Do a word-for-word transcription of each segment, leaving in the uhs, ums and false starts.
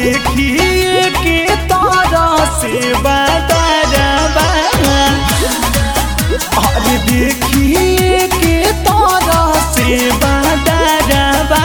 देखिए के तरह से बदरबा अरे देखिए के तरह से बदरबा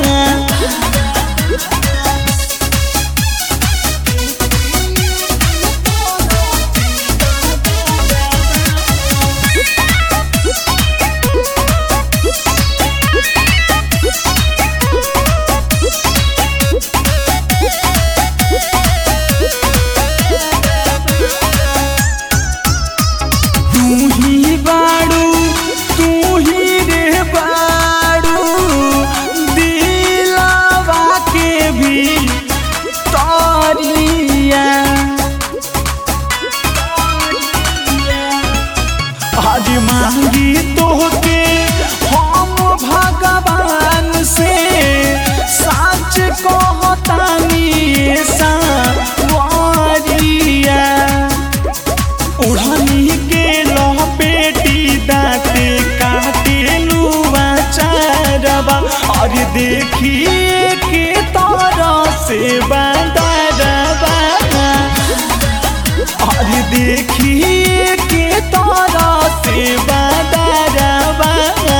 आज मांगी तोहके हम भगवान से सच कहतानी सावरिया उड़नी के लपेटी दाते काटे लुआ चारबा और देखिए के तरह से बदरबा और देखिए के तरह से बदरबा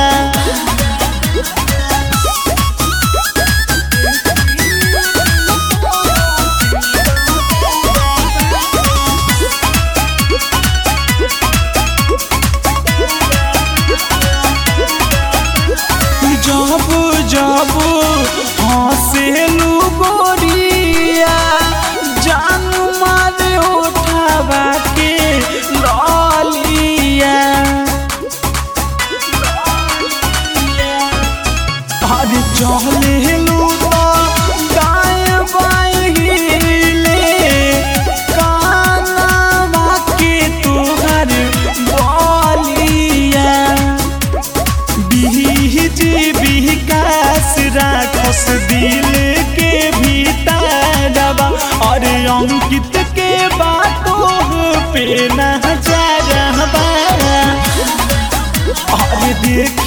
जब जब हंसेलू गोरिया जान मारे उठावा के ललिया अरे चलेलू तो दाएं बाएं हिले कानवा के तुहर बलिया बीज विकास राखस दिल के भीतरबा और अंकित के बातों पे नजरबा और देख